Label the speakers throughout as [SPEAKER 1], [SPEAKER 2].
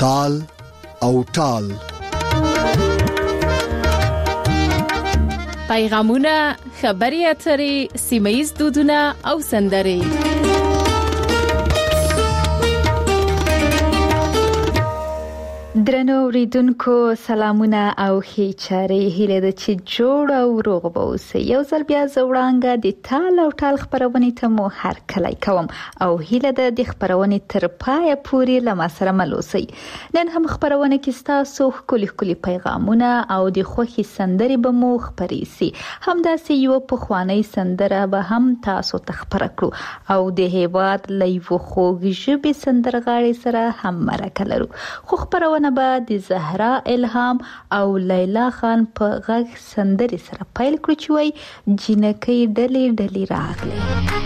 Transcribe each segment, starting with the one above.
[SPEAKER 1] تال او ټال.
[SPEAKER 2] پیغامونه، خبري اترې، سیمه‌ییز دودونه او سندرې.
[SPEAKER 3] درنو اوریدونکو سلامونه او ښې چارې، هیله ده چې جوړ او روغ به اوسئ. یو ځل بیا زه وړانګه د تال او ټال خپرونې ته مو هرکلی کوم او هیله ده د خپرونې تر پایه پورې له ما سره مل اوسئ. نن هم خپرونه کې ستاسو ښکلي پیغامونه او د خوښې سندرې به مو خپرې سي. همداسې یو پخوانی سندره به هم تاسو ته خپره کړو او د هیواد له یو خوږ ژبې سندرغاړي سره هم مرکه لرو. خو خپرونه به د زهرا الهام او لیلا خان په غږ سندرې سره پیل کړو چې وای جنکۍ ډلې ډلې راغلې.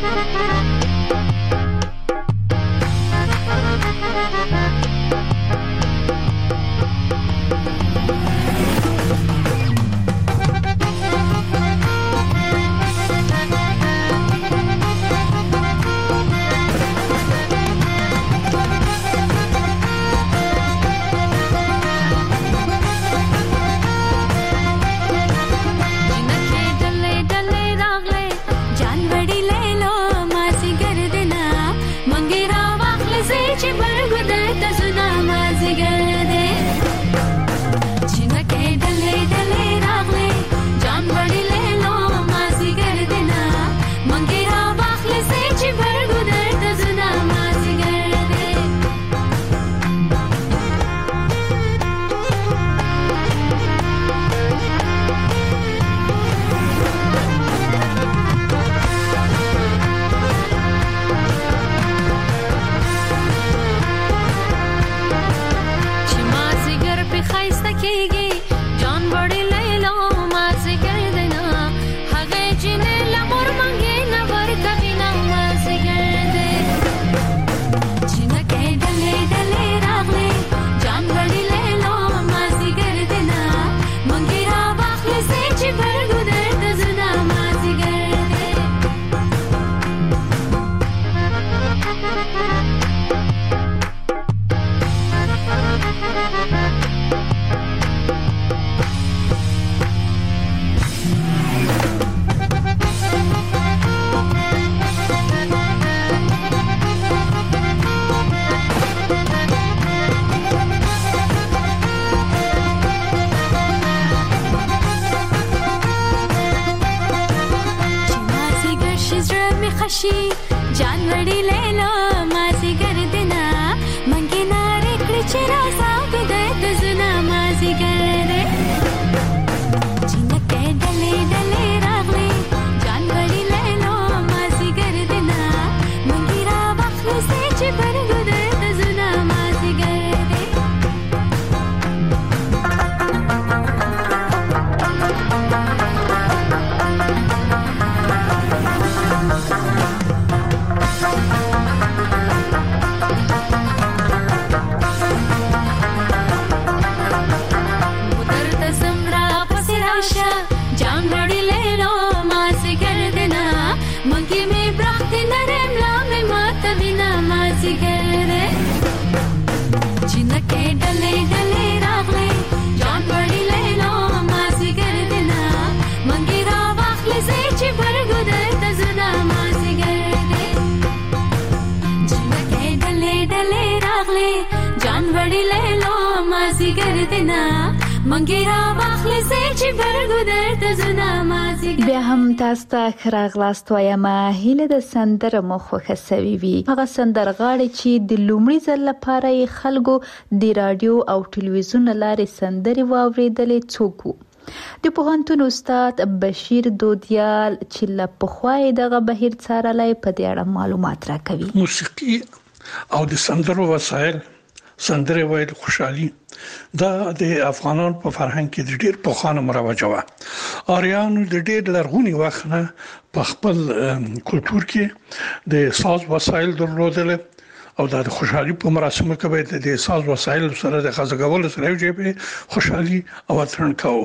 [SPEAKER 3] بیا هم تاسو ته ښه راغلاست وایم. هیله د سندره مو خوښه سوي وي. هغه سندرغاړي چې د لومړي ځل لپاره خلکو د رادیو او ټلویزیون لارې سندرې واوریدلې څوک وو؟ د پوهنتون استاد بشیر دودیال چې له پخوای دغه بهیر څارلای په دې اړه معلومات راکوي.
[SPEAKER 4] موسیقي او د سندرو وسایل، سندره وایل خوشحالي دا د افغانانو په فرهنګ کې د ډېر پخوانه مروجه و. آریانو د ډېر لرغونی وخت نه په خپل کلچر کې د ساز وسایل درلودل او د خوشحالي په مراسمو کې به د ساز وسایل سره د خزګول سره یو خوشحالي او اترن کاو.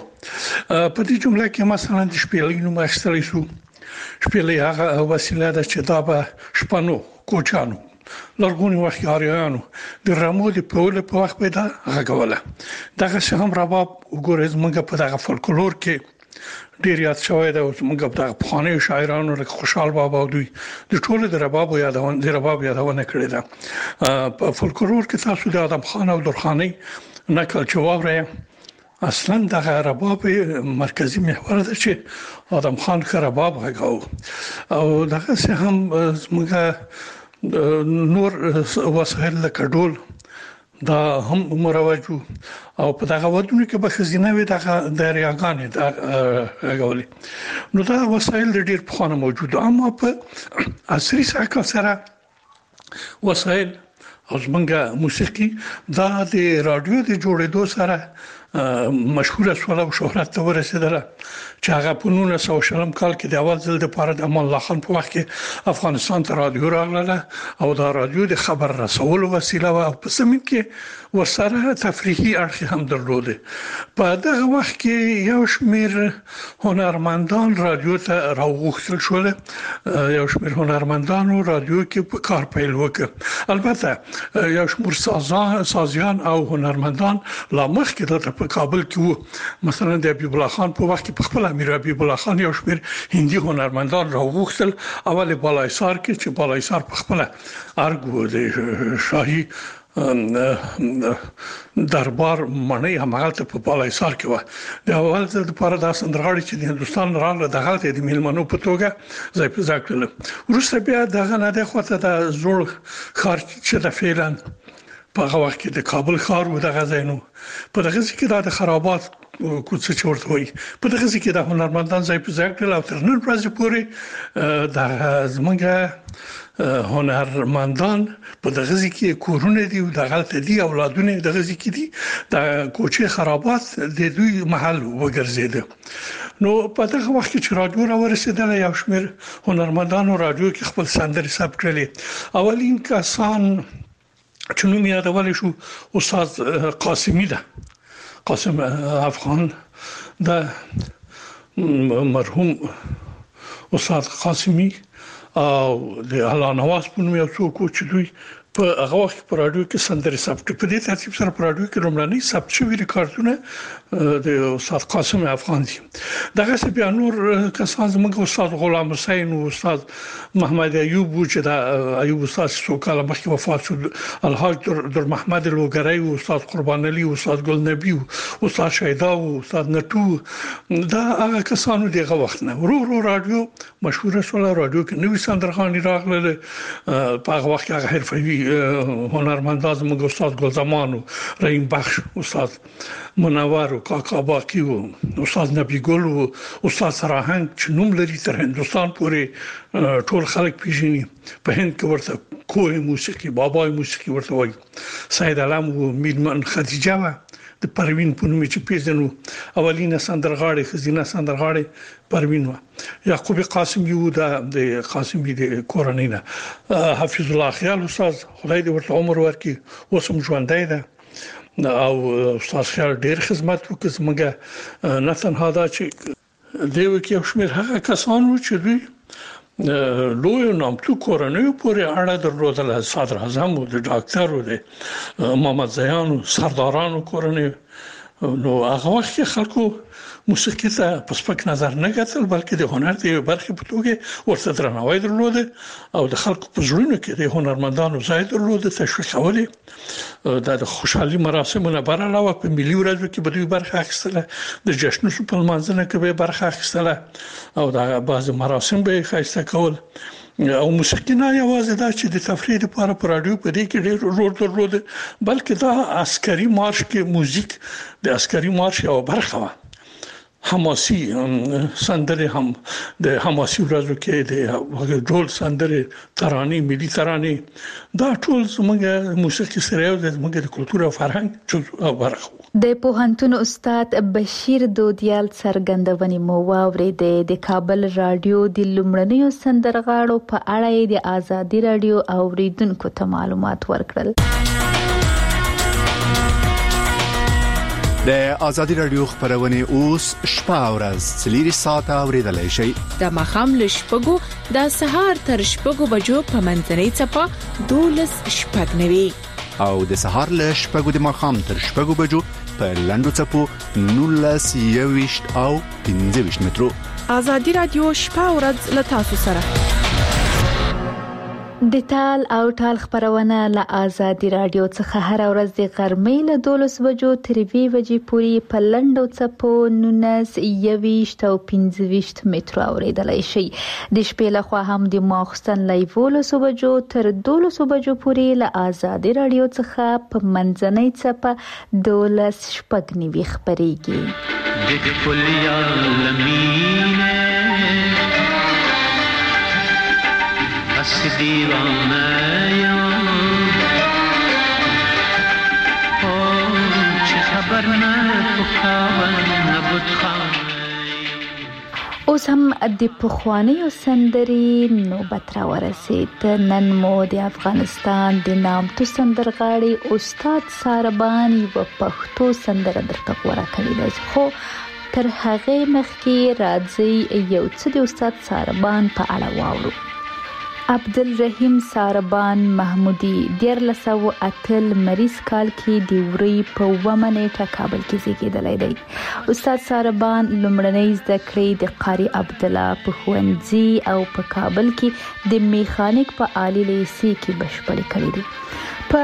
[SPEAKER 4] په دې جمله کې مثلا د شپېلې نوم اخیستل شو. شپېلې هغه وسیله ده چې دا به شپنو کوچانو لرغونی وخت آریایانو د رمو د پول په وخت پیدا غږوله. دغه څه هم رباب وګورئ زموږ په دغه فولکلور کې ډیر یاد شوی دی. زموږ په دغه پخوانیو شاعرانو لکه خوشحال بابا او دوی د ټولو د رباب یادونه کړې ده. په فولکلور کې تاسو د آدم خان او درخانۍ نقل چې واورئ، اصلا دغه رباب مرکزی محور ده چې آدم خان ښه رباب غږاو. او دغه څه هم زموږ نور وسایل لکه ډول دا هم مروجو او په دغه ودونو کې به خزینه وي دغه دریاګانې غوړي. نو دا وسایل ډېر پخوانه موجود، اما په عصري ساحه سره وسایل او زمونږه موسیقي دا د رادیو د جوړېدو سره مشهوره شوه او شهرت ته ورسېدله چې هغه په 1900 کال کې د اول ځل لپاره د امان الله خان په وخت کې افغانستان ته رادیو راغله او دا رادیو د خبر رسولو وسیله و او په سیمه کې ورسره تفریحي اړخ هم درلوده. په دغه وخت کې یو شمېر هنرمندان رادیو ته راوغوښتل شول، یو شمېر هنرمندانو رادیو کې په کار پیل وکړ. البته یو شمېر سازیان او هنرمندان لا مخکې دلته په کابل کې وو. مثلا د حبیب الله خان په وخت کې په خپل امیر حبیب الله خان یو شمېر هندي هنرمندان راوغوښتل. اول بالایسار کې چې بالایسار په خپل ارګو د شاهي دربار مڼې همغلته په بالایسار کې و. د اول ځل لپاره دا سندرغاړي چې د هندستان راغله دغه د میلمنو په توګه ځای په ځای کړل. وروسته بیا دغه نه د خوته د زوړ ښار چې د فعلا په هغه وخت کې د کابل ښار و دغه ځای نو په دغه ځای کې د خرابات کوڅه چې ورته وایي په دغه ځای کې د هنرمندان ځای په ځای کړل او تر نن ورځې پورې د زمونږ هنرمندان په دغه ځای کې کورونه دي او دغه ته دي اولادونه دغه ځای کې دي د کوڅه خرابات د دوی محل وګرځیده. نو په دغه وخت کې چې رادیو را ورسېدل یو شمېر هنرمندانو رادیو کې خپل سندرې ثبت کړلې. اولین کسان چې نوم یادول شو استاد قاسمی ده، قاسم افغان ده، مرحوم استاد قاسمی او د الله نواز په نوم یو څوک چې دوی په هغه وخت په رادیو کې سندرې ثبت په دې ترتیب سره په رادیو کې لومړني ثبت شوي ریکارډونه د استاد قاسم افغان دي. دغه څه بیا نور کسان زموږ استاد غلام حسین او استاد محمد ایوب چې دا ایوب استاد څو کال مخکې وفات شو، الحاج در محمد لوګری او استاد قربان علي او استاد ګل نبی او استاد شیدا او استاد نټو، دا هغه کسانو دغه وخت نه ورو رادیو مشهور شول. رادیو کې نوې سندرغاړي راغله. په هغه وخت هغه حرفوي هنرمندان زموږ استاد ګلزمان او رحیم بخش، استاد منور او کاکا باقی او استاد نبی ګل او استاد سراهنګ چې نوم لري تر هندستان پورې ټول خلک پیژني. په هند کې ورته کوه موسیقي، بابای موسیقي ورته وایي. سید علم او میرمن خدیجه و د پروین په نوم چې پیژنو. اولینه سندرغاړي خزینه سندرغاړي پروین و. یعقوب قاسم یو د قاسمی د کورنۍ نه. حفیظ الله خیال استاد خدای دې ورته عمر ورکړي اوس هم ژوندی ده او استاد خیال ډېر خدمت وکړ. زموږ نه تنها دا چې دیو کې یو شمېر هغه کسان چې دوی لوی نامتو کورنۍ پورې اړه درلودله. صدر اعظم او د ډاکټر او د محمد زیان او سردارانو کورنۍ. نو هغه وخت خلکو موسیقي ته په سپک نظر نه کتل، بلکې د هنر د برخې په توګه ورته درناوی درلوده او د خلکو په زړونو کې د هنرمندانو ځای درلوده. تشویقولې د خوشحالي مراسمو نه بر علاوه په ملي ورځو کې به دوی برخه اخیستله، د جشنونو په لمانځنه کې به برخه اخیستله او د بعض مراسم به ښایسته کول. او موسیقي نه یوازې دا چې د تفریح لپاره پر رادیو په دې کې ډېر رول درلوده، بلکې دا عسکري مارش کې موزیک د عسکري مارش یو برخه و. حماسي سندرې هم د حماسي ورځو کې د ډول سندرې، ترانې، ملي ترانې، دا ټول زموږ موسیقي سره یو زموږ د کلتور او فرهنګ برخه و.
[SPEAKER 3] د پوهنتون استاد بشیر دودیال څرګندونې مو واورېدې. د کابل رادیو د لومړنیو سندرغاړو په اړه د آزادي رادیو اوریدونکو ته معلومات ورکړل.
[SPEAKER 1] د آزادي رادیو خبرونه اوس شپه او ورځ 4 ساعته اوریدلای شئ.
[SPEAKER 2] د مخام له شپږو د سهار تر 6 بجو په منځنۍ چپه 12:09
[SPEAKER 1] او د سهار له 6 د ماښام تر 6 بجو په لاندو چپو 19:20 او 15 مترو.
[SPEAKER 2] ازادي رادیو شپه ورځ له تاسو سره.
[SPEAKER 3] د ټال او ټال خبرونه له ازادي رادیو څخه هر ورځ د غرمې له 12 بجو تر 2 بجې پورې په لندو چپو 19:20 او 15 مترو اوریدلای شي. د شپې له خوا هم د ماخستن له 12 بجو تر 12 بجو پورې له ازادي رادیو څخه په منځنۍ چپه 12:09 خبريږي. د کلیه لمینه دیوانه یا چه خبر نه پخوان نبود خانه. اوس هم د پخوانیو سندرې نوبت را ورسید. نن مو د افغانستان د نامتو سندرغاړي استاد ساربان یو پښتو سندره درته غوړه کړې ده، خو تر هغه مخکې راځي یو څه د استاد ساربان په اړه واورو. عبدالرحیم ساربان محمودی 1908 مریض کال کې د وری په 9 نیټه کابل کې زیږیدلی دی. استاد ساربان لومړنۍ زده کړې د قاری عبدالله په ښوونځي او په کابل کې د میخانیک په عالی لیسې کې بشپړې کړې دي. په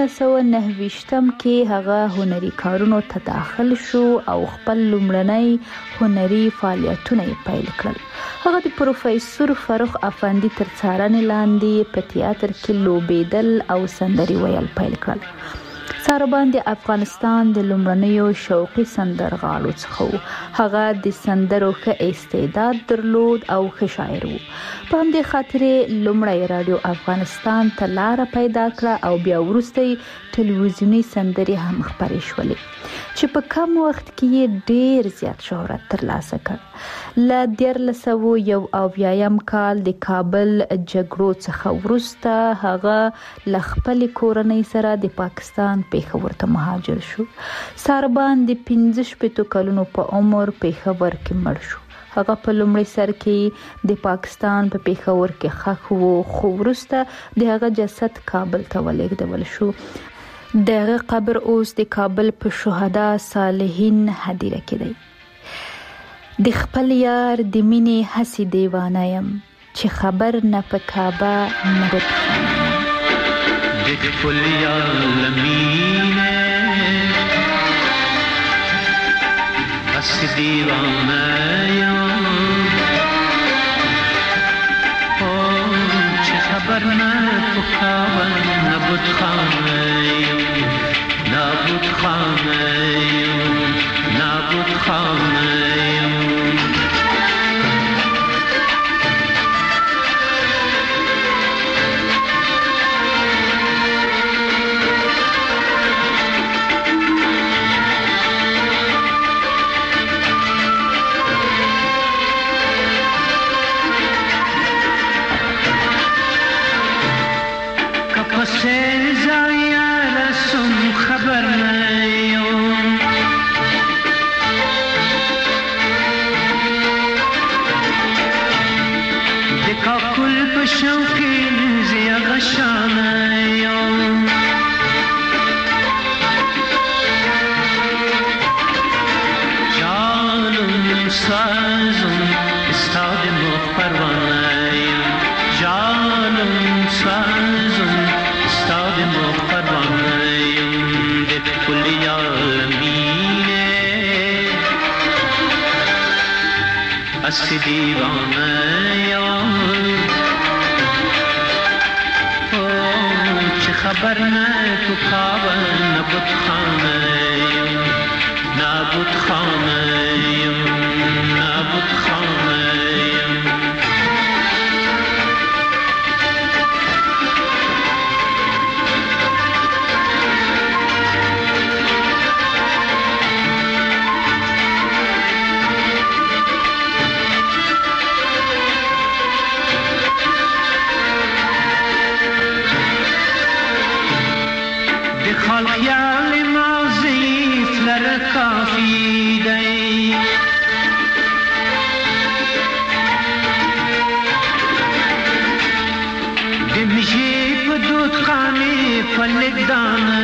[SPEAKER 3] 1929 کې هغه هنري کارونو ته داخل شو او خپل لومړنۍ هنري فعالیتونه پیل کړل. هغه د پروفیسور فاروق افندي تر څارنې لاندې په تیاتر کې لوبېدل او سندرې ویل پیل کړل. ساربان د افغانستان د لومړنیو شوقي سندرغاړو څخه و. هغه د سندرو ښه استعداد درلود او ښه شاعر و. په همدې خاطر لومړی رادیو افغانستان ته لاره پیدا کړه او بیا وروسته ټلویزیونی سندرې هم خپرې شولې چې په کم وخت کې ډېر زیات شهرت ترلاسه کړ. له 1901 کال د کابل جګړو څخه وروسته هغه له خپلې کورنۍ سره د پاکستان پېښور ته مهاجر شو. ساربان د 15 کلونو په عمر پېښور کې مړ شو. هغه په لومړي سر کې د پاکستان په پېښور کې ښخ وو، خو وروسته د هغه جسد کابل ته ولېږدول شو. دغه قبر اوس د کابل په شهدا صالحین هدیره کې دی. د خپل یار د مینې هسې دیوانه یم چې خبر نه په کعبه نه بت د خپل یار لمینه هسې دیوانه یم چې خبر نه په کعبه نه بت خانه یم نه بت خانه یم نه بت خانه یم.
[SPEAKER 5] हसी दीवाना खबर न तू खावन नबुत खाना नाबुत खाना नाबुत खाना خیال ماضی فلر کافی دی پلگدان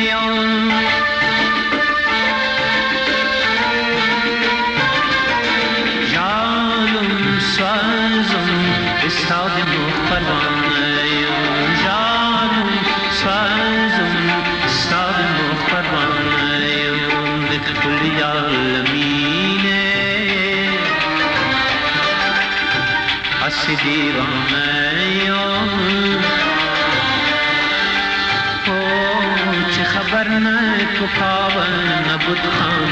[SPEAKER 5] جانم سازم استاد مخبرانه جانم سازم استاد مخبرانه لكل العالمين حسديرانه خبر نه تو کاوه نبود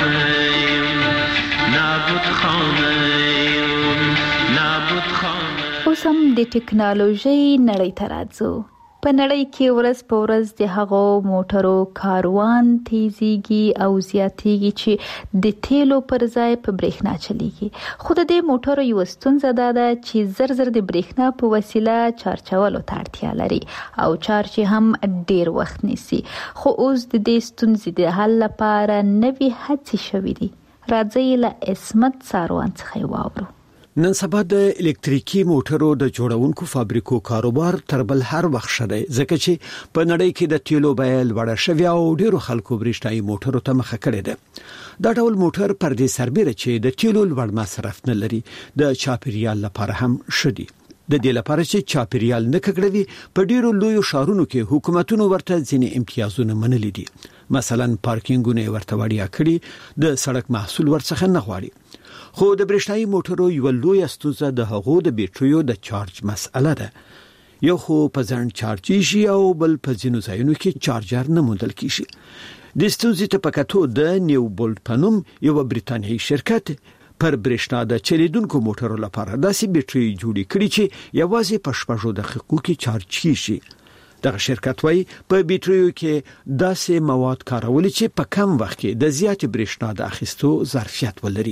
[SPEAKER 5] خانه
[SPEAKER 3] اوس هم د ټکنالوژي نړۍ ته راځو. په نړۍ کې ورځ په ورځ د هغو موټرو کاروان تیزیږي او زیاتیږي چې د تیلو پر ځای په برېښنا چلیږي. خو د دې موټرو یو ستونزه ده چې زر د برېښنا په وسیله چارجولو ته اړتیا لري او چارج هم ډیر وخت نیسي. خو اوس د دې ستونزې د حل لپاره نوې هڅې شوې دي. راځئ له عصمت ساروان څخه واورو.
[SPEAKER 6] نن سبا د الکتریکي موټرو د جوړونکو فابریکو کاروبار تر بل هر وخت شته ځکه چې په نړۍ کې د تیلو بیه لوړه شوې او ډیرو خلکو برېښنايي موټرو ته مخه کړې ده. دا ډول موټر پر دې سربېره چې د تیلو لوړ مصرف نه لري د چاپیریال لپاره هم شدي. د دې لپاره چې چاپیریال نه ککړوي په ډیرو لویو ښارونو کې حکومتونو ورته ځینې امتیازونه منلي دي. مثلا پارکینګونه ورته وړیا کړي، د سړک محصول ورڅخه نه غواړي. خو د برېښنايي موټرو یو لوی ستونزه د هغو د بیټریو د چارج مسئله ده. یو خو په ځان چارج شي او بل په ځینو ځایونو کې چارجر نه موندل کیږي. د ستونزې ته پکاتو د نیو بولټ پنوم یو بریتانیایی شرکت پر برېښنا د چلیدونکو موټرو لپاره داسې بیټری جوړې کړي چې یوازې په 6 دقیقو کې چارج کیږي. دغه شرکت وايي په بیټریو کې داسې مواد کارول چې په کم وخت کې د زیات برېښنا د اخیستو ظرفیت ولري.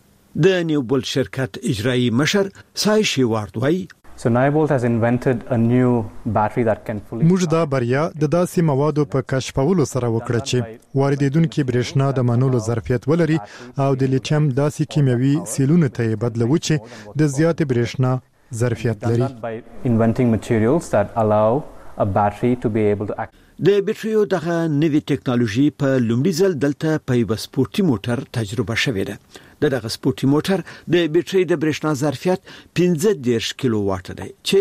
[SPEAKER 6] د نیو بولټ شرکت اجرایی مشر سایشي وارد وايي
[SPEAKER 7] So Nyobolt has invented a new battery that can fully
[SPEAKER 8] موږ دا بریا د داسې موادو په کشفولو سره وکړه چې واردېدونکو برېښنا د منولو ظرفیت ولري او د لیتیم داسې کیمیاوي سیلونو ته بدلوي چې د زیات برېښنا ظرفیت لري.
[SPEAKER 7] by inventing materials that allow a battery to be able to act.
[SPEAKER 6] د بیټریو دغه نوې ټکنالوژي په لومړي ځل دلته په یو سپورتي موټر تجربه شوې ده. دغه سپورتي موټر د بیټری د برېښنا ظرفیت 15 کیلو واټ دی چې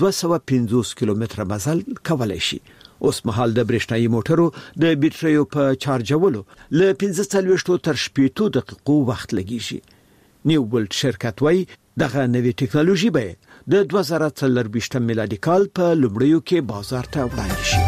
[SPEAKER 6] 250 کیلومتر مزل کولای شي. اوس مهال د برېښنايي موټرو د بیټریو په چارجولو له 15 تر 18 دقیقو وخت لګیږي. نیو بولټ شرکت وايي دغه نوې ټکنالوژي به د 2023 میلادي کال په لومړیو کې بازار ته وړاندې شي.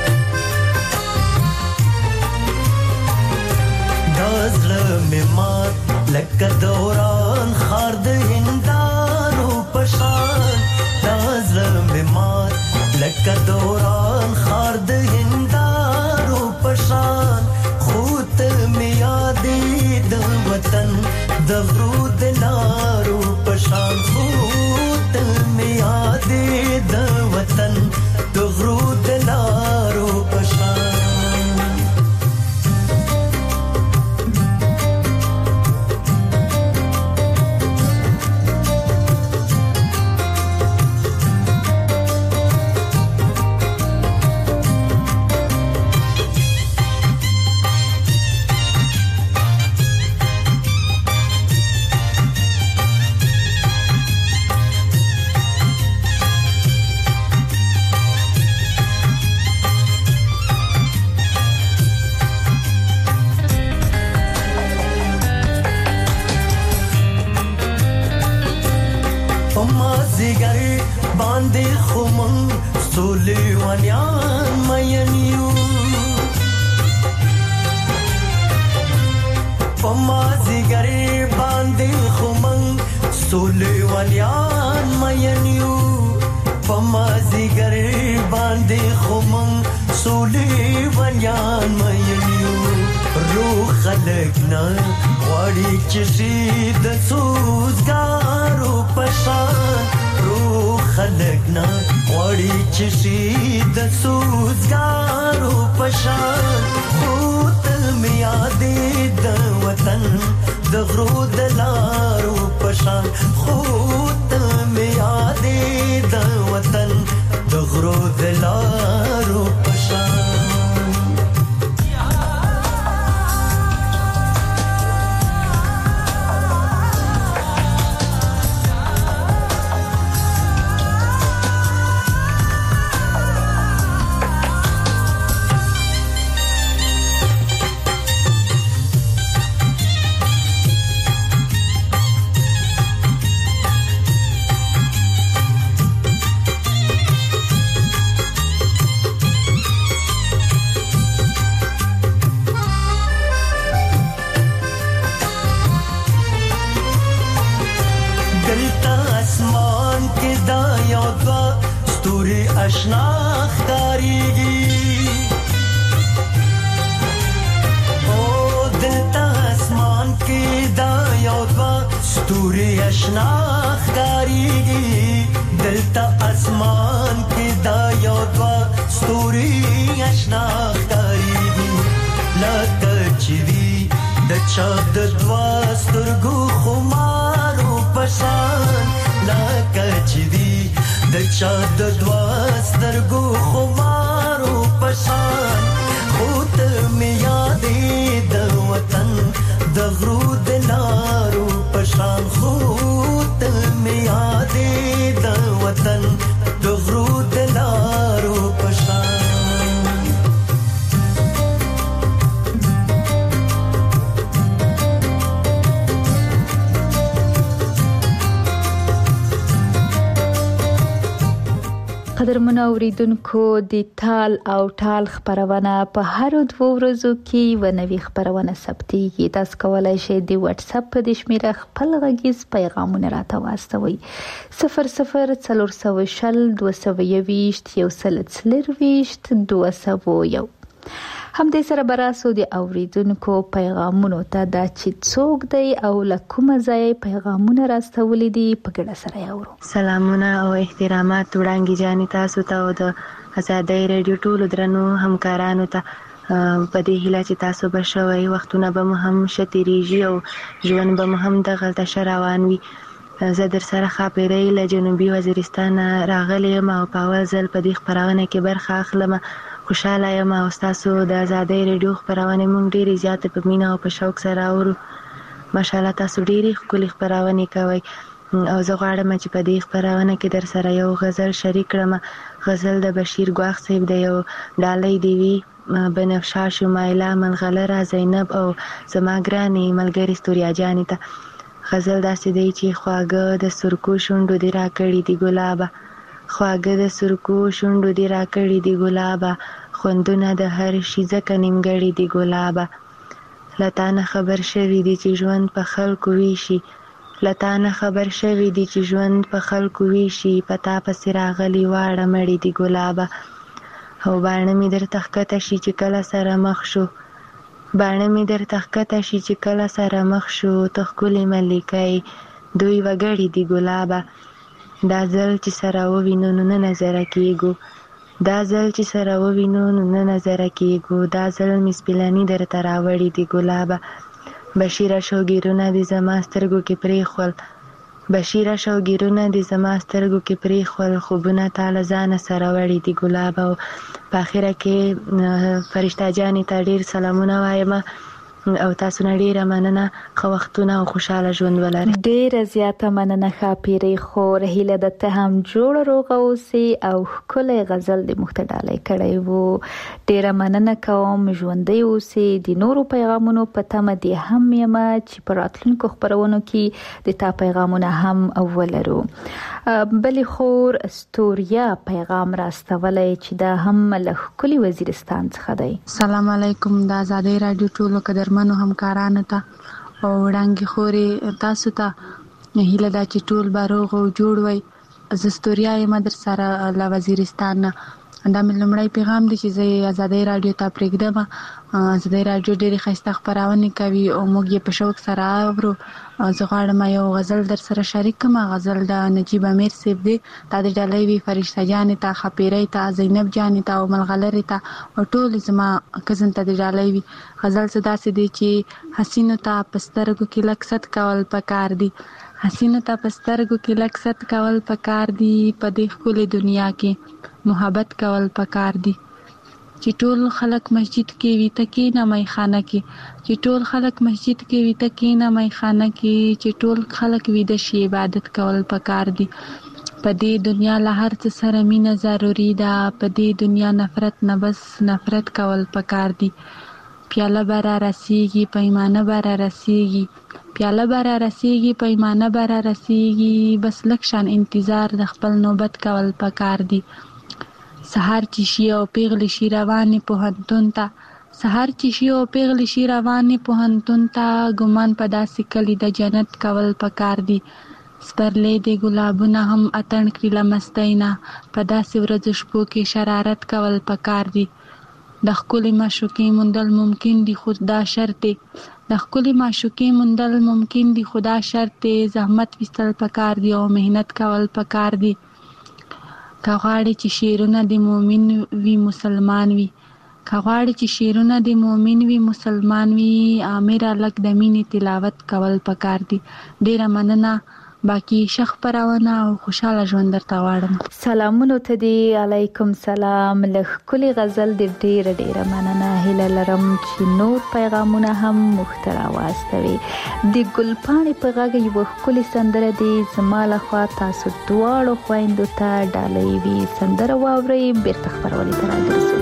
[SPEAKER 9] دازله مات لکه دوران خار د هندارو پشان دازله مات لکه دوران خار د هندارو پشان خوت می یادې د وطن د غرود لارو پشان خوت می یادې د وطن د غرود لارو پشان باندې خمن سولې ونیان مېنیو پمازګری باندې خمن سولې ونیان مېنیو پمازګری باندې خمن سولې ونیان مېنیو روح خلقنا وړي چې د سوزګارو پشان خلقنا وړي چې د سوزګارو پشان خوت می یادې د وطن د غرود لارو پشان خوت می یادې د وطن د غرود لارو پشان آشنا ښکاریږي او دلته اسمان کې دا یو دوه ستوري آشنا ښکاریږي دلته اسمان کې دا یو دوه ستوري آشنا ښکاریږي لکه چې وي د چا د دوه سترګو خمارو پشان لکه چې وي د چا د دوه سترګو خمارو پشان خو ته مې یادې د وطن د غرو د لارو پشان خو ته مې یادې د وطن د غرو د لارو پشان
[SPEAKER 3] قدرمن اوریدونکو د تال او ټال خبرونه په هر 2 ورځو کې ونوي خبرونه ثبتيږي تاسو کولای شئ د واتس اپ په د شمیره خپل غږیز پیغامونه راته واستوي 0040 222 201 هم دې سره براسو د اوریدونکو پیغامونو ته دا چې څوک دی او لکومه ځای پیغامونه راستولې دي په ګډه سره یاورو.
[SPEAKER 10] سلامونه او احترامات وړاندې جانې تاسو ته او د آزادۍ رادیو ټولو درنو همکارانو ته په دې هیله چې تاسو به شوي وختونه به مو هم شتیریږي او ژوند به مو هم د غلطه روان وي. زه در سره خاپیرې له جنوبي وزیرستان راغلی یم او په اول ځل په دې خبرونه کې برخه اخلم. خوشاله یم او تاسو د آزادۍ رادیو خبرونه مونږ ډېرې زیاتې په مینه او په شوق سره اورو. ماشاءالله تاسو ډېرې ښکلې خبرونه کوئ او زه غواړم چې په دې خبرونه کې در سره یو غزل شریک کړم. غزل د بشیر ګواښ صاحب دی او ډالۍ دی وی بنفشه شمایله ملغلره زینب او زما ګرانې ملګرې ستوریا جانې ته. غزل داسې دی چې خواږه د سرکو شونډو دی راکړي دی ګلابه خواږه د سرکو شونډو دی راکړي دی ګلابه خوندونه د هر شي ځکه نیمګړي دی ګلابه لتانه خبر شوی دی چې ژوند په خلکو ویشي لتانه خبر شوی دی چې ژوند په خلکو ویشي پتا پسې راغلی واړه مړي دی ګلابه او باڼه مې درته ښکته شي چې کله سره مخ شو باڼه مې درته ښکته شي چې کله سره مخ شو ته ښکلې ملیکۍ دوی وګړي دی ګلابه دا ځل چې سره ووینو نو نه نظره کېږو دا ځل چې سره ووینو نو نه نظره کېږو دا ځل مې سپیلني درته راوړي دی ګلابه بشیره شوګیرونه دې زما سترګو کې پرېښول بشیره شوګیرونه دې زما سترګو کې پرېښول خوبونه تا له ځانه سره وړي دی ګلابه او په اخره کې فرشته جانې ته ډېر سلامونه وایم او تاسو نه ډیره مننه خو وختونه او خوشاله ژوند ولرئ.
[SPEAKER 3] ډیره زیاته مننه خاپیرې خو هیله ده ته هم جوړ روغ اوسې او ښکلی غزل د مختډالۍ کړی وو. ډیره مننه کوم ژوندۍ اوسې د نورو پیغامونو په تمه دي هم یم چې په راتلونکو خبرونو کې د تا پیغامونه هم ولرو. بلې خور ستوریا پیغام راستولی چې دا هم له ښکلي وزیرستان څخه دی.
[SPEAKER 11] سلام علیکم د آزادۍ رادیو ټولو قدرمنو همکارانو ته او وړاندې خوري تاسو ته هیله ده چې ټول به روغ او جوړ وي. زه ستوریا یم در سره له وزیرستان نه. دا مې لومړی پیغام دی چې زه آزادۍ رادیو ته پرېږدم. آزادۍ رادیو ډېرې ښایسته خپرونې کوي او موږ یې په شوق سره اورو. زه غواړم یو غزل در سره شریک کړم. غزل د نجیب امیر صاحب دی. دا د ډالۍ وي فرشته جانې ته خاپیرۍ ته زینب جانې ته او ملغلرې ته او ټولې زما کزن ته د ډالۍ وي. غزل څه داسې دی چې حسینو ته په سترګو کې لږ ست کول پکار دي حسینو ته په سترګو کې لږ ست کول پکار دي په دې ښکلې دنیا کې محبت کول پکار دي چې ټول خلک مسجد کې وي ته کېنه میخانه کې چې ټول خلک مسجد کې وي ته کېنه میخانه کې چې ټول خلک ویده شي عبادت کول پکار دي په دې دنیا له هر څه سره مینه ضروري ده په دې دنیا نفرت نه بس نفرت کول پکار دي پیاله به را رسیږي پیمانه به را رسیږي پیاله به را رسیږي پیمانه به را رسیږي بس لږ شان انتظار د خپل نوبت کول پکار دي سحر چې شي او پیغلې شي روانې پوهنتون ته سحر چې شي او پیغلې شي روانې پوهنتون ته ګمان په داسې کلي د جنت کول پکار دي سپرلی د ګلابونه هم اتڼ کړي له مستۍ نه. په داسې ورځو شپو کې شرارت کول پکار دي. د ښکلې معشوقې موندل ممکن دي خو دا شرط دی. خو دا شرط دی. زحمت ویستل پکار دي او مهنت کول پکار دي. که غواړې چې شعرونه د مؤمن وي مسلمان وي امره لږ د مینې تلاوت کول پکار دي. ډیره مننه. باقي شخ پرونه او خوشاله ژوند درته غواړم.
[SPEAKER 3] سلامونو ته دی. علیکم سلام. لښکلي غزل د ډیره مننه. هیله لرم چې نور پیغامونه هم مخترا واستوي. د ګلپاڼې په غږ یو ښکلي سندره دی. زما لخوا تاسو دواړو خویندو ته ډالۍ وي. سندره واورئ بیرته خپرونې ته راګرځو.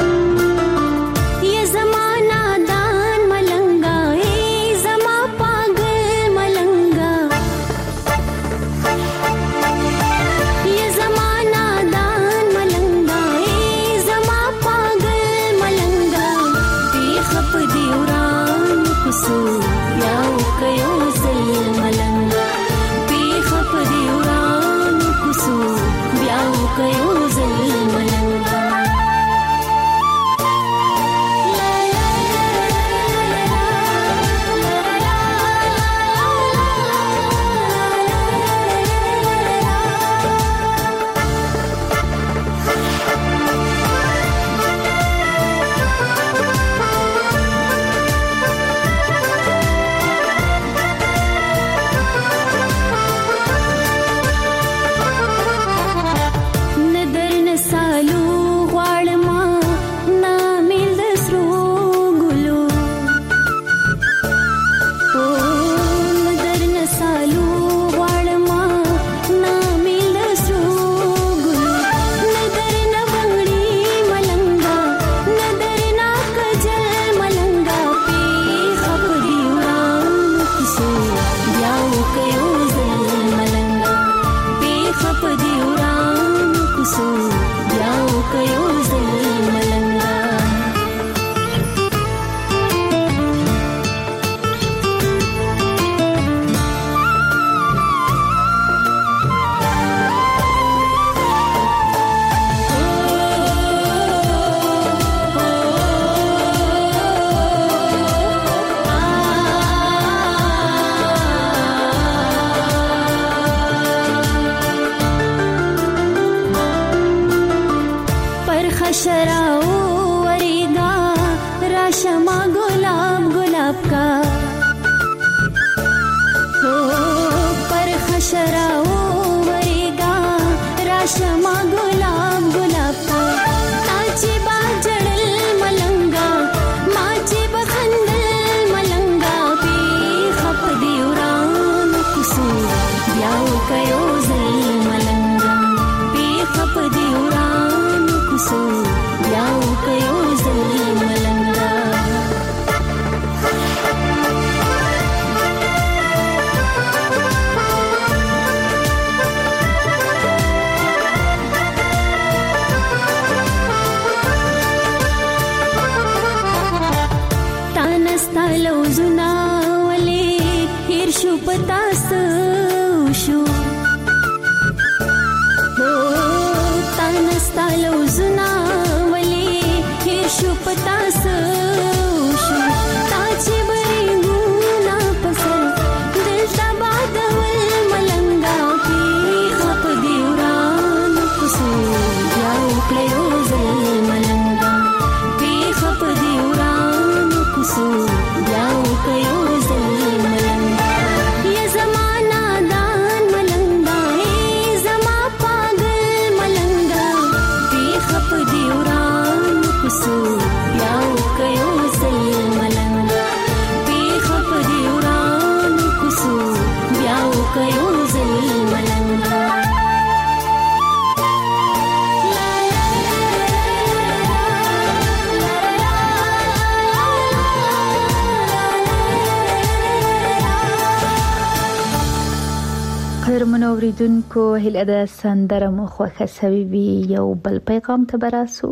[SPEAKER 3] قدرمنو اوریدونکو هیله ده سندره مو خوښه شوې وي. یو بل پیغام ته براسو.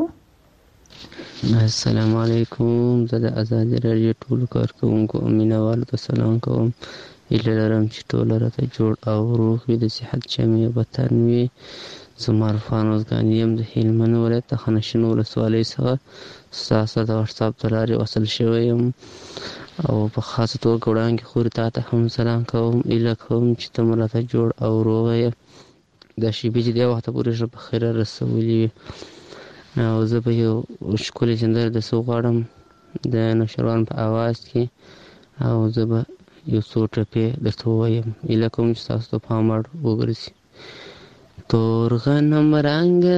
[SPEAKER 12] السلام علیکم. زه د آزادی رادیو ټول کارکونکو مینوالو ته سلام کوم. هیله لرم چې ټول راته جوړ او روغ وي، د صحت جامې وطن وي. زما عرفان اوزګان یم د هلمند ولایت د خانشین ولسوالۍ څخه ستاسو د واتساپ د لارې وصل شوی یم او په خاصه توګه وړاندې خورې تا ته هم سلام کوم. هیله کوم چې ته مو راته جوړ او روغ یې، دا شیبې چې دې وخته پورې ښه په خیره رسولي وي. او زه به یو ښکلې سندره درڅه غواړم د نوشروان په اواز کې، او زه به یو څو ټپې درته ووایم. هیله کوم چې ستاسو ته پام وړ وګرځي. تور غنم رنګه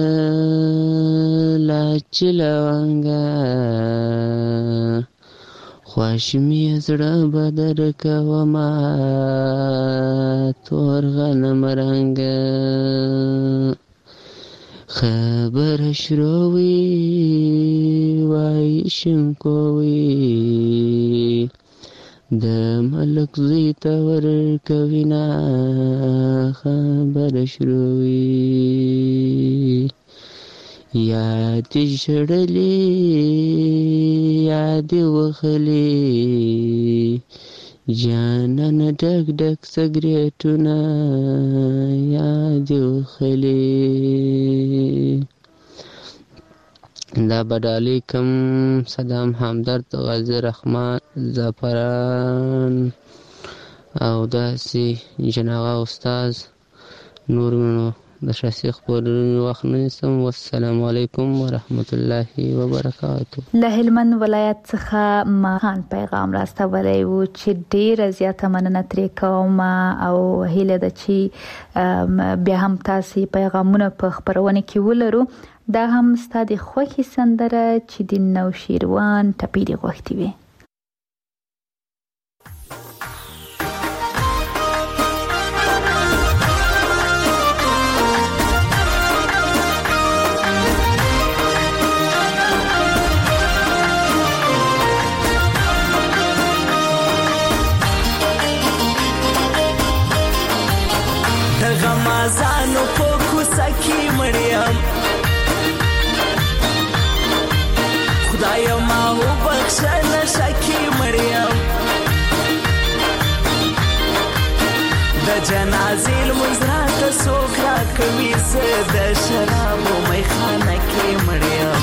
[SPEAKER 12] لاچ لونګه خوښ مې زړه به درکومه، تور غنم رنګه خبره شروي وایي شنکوي د ملک زوی ته ورکوینه خبره شروي. یادې ژړلې یادې وخلې جانانه ډک ډک سګریټونه یادې وخلې. دا به ډالۍ کوم صدام همدرد غازي رحمان زعفران او داسې جناغه استاد نور منو د شخصي خبرونو وخت نه نیسم. والسلام علیکم ورحمت الله وبرکاته.
[SPEAKER 3] له هلمند ولایت څخه ماهان پیغام راستولی و چې ډیره زیاته مننه ترې کوم او هیله ده چې بیا هم تاسو پیغامونه په خبرونه کې ولرو. دا هم ستاسو خوښي سندره چې د نوشیروان ټپې دی غوښتي وي.
[SPEAKER 9] غمازانو په کوڅه کې مړیم خدای ما وبخښه نشه کې مړیم د جنازې لمونځ راته څوک راکوي زه د شرابو میخانه کې مړیم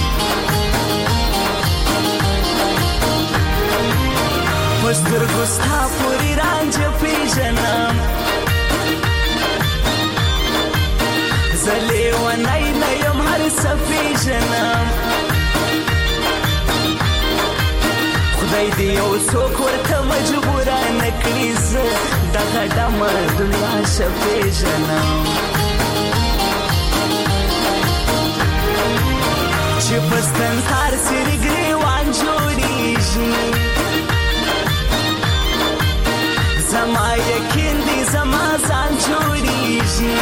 [SPEAKER 9] په سترګو ستا پورې رانجه پېژنم زلی و نای نیم هر صفی جنم خدای دی یو څوک ورته مجبوره نکړي زه دغه ډمه دنیا شفی جنم چې پستن هر سری ګریوان جوړیږي زما یقین دی زما ځان جوړیږي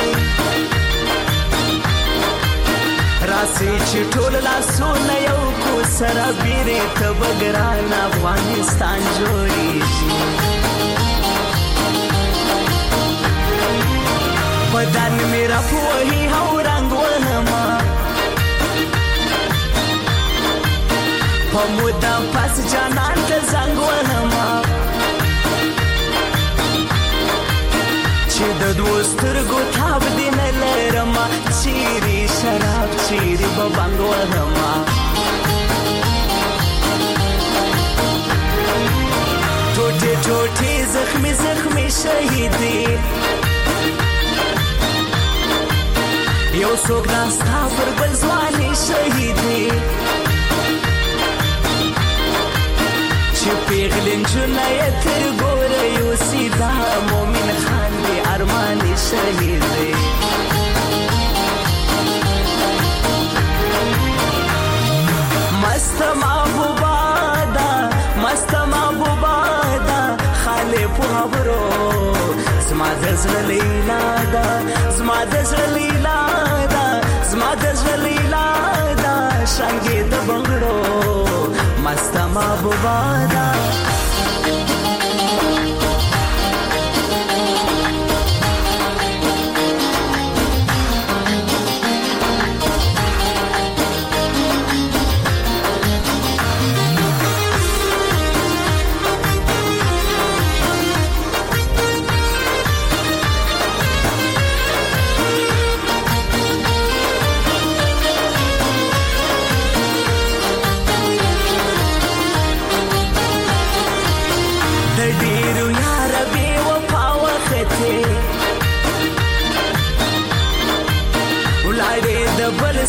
[SPEAKER 9] راسي چې ټول لاسونه یو کو سره بیرې ته بګران افغانستان جوړیږي بدن میرا پوهی هو رنگ وهما په مودا پس جانان ته زنګ وهما چې د دوسترګو تاب دی نه لرم چیرې شراب چیرې به بنګ وهما ټوټې ټوټې زخمي زخمي شهیدې یو څوک ناستا پر بل ځواني شهیدې چې پیغلې نجونه یې تر ګوره یوسي دا مومن خان دی ارماني شهید دی مست محبوبا دا خاله په خبرو زما د زړه لیلا دا زما د زړه لیلا دا زما د زړه لیلا دا څنګه د بنگړو مست محبوبا دا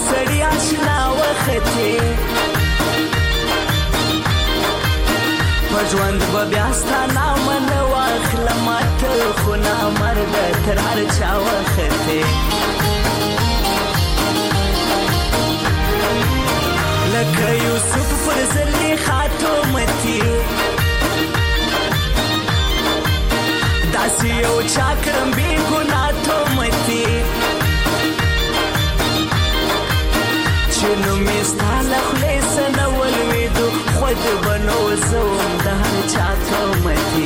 [SPEAKER 9] سړی آشنا وختې پژوند به بیا ستا نامه نه واخلم ته خو نامرده تر هر چا وختې لکه یوسف پر زلیخا تومتي داسې یو چا کړم بې ګناه تومتي چې نوم یې ستا له خولې څه نه ولوېدو خود به نو زه وم د هر چا تومتي